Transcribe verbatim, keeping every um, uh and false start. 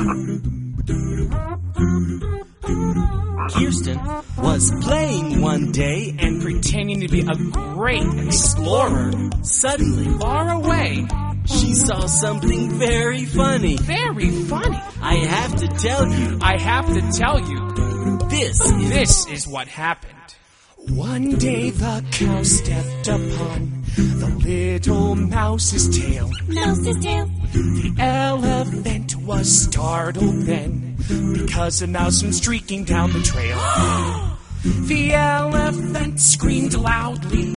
Kirsten was playing one day and pretending to be a great explorer. Suddenly, Far away. she saw something very funny. Very funny. I have to tell you, I have to tell you, this is... this is what happened. One day the cow stepped upon the little mouse's tail. Mouse's tail. The elephant was startled then, because a mouse went streaking down the trail. The elephant screamed loudly.